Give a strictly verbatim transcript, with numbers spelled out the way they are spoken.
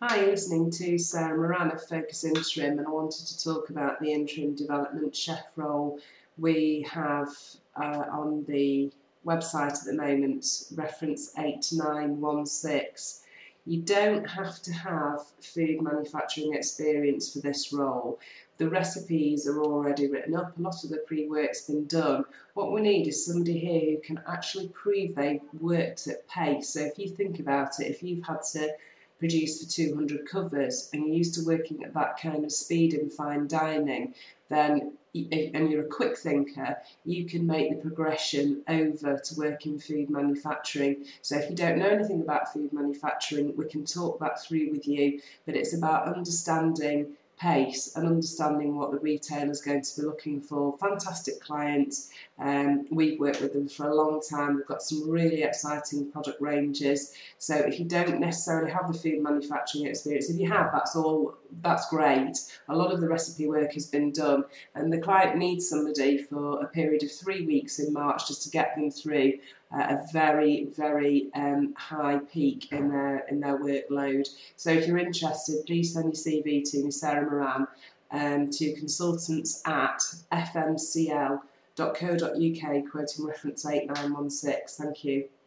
Hi, you're listening to Sarah Moran of Focus Interim, and I wanted to talk about the interim development chef role we have uh, on the website at the moment, reference eight nine one six. You don't have to have food manufacturing experience for this role. The recipes are already written up, a lot of the pre-work's been done. What we need is somebody here who can actually prove they've worked at pace. So if you think about it, if you've had to produce for two hundred covers and you're used to working at that kind of speed in fine dining, then and you're a quick thinker, you can make the progression over to work in food manufacturing. So if you don't know anything about food manufacturing, we can talk that through with you, but it's about understanding pace and understanding what the retailer is going to be looking for. Fantastic clients. Um, we've worked with them for a long time. We've got some really exciting product ranges. So if you don't necessarily have the food manufacturing experience, if you have, that's all, that's great. A lot of the recipe work has been done, and the client needs somebody for a period of three weeks in March just to get them through uh, a very, very um, high peak in their in their workload. So if you're interested, please send your C V to me, Sarah Moran, um, to consultants at f m c l dot co dot u k, quoting reference eight nine one six. Thank you.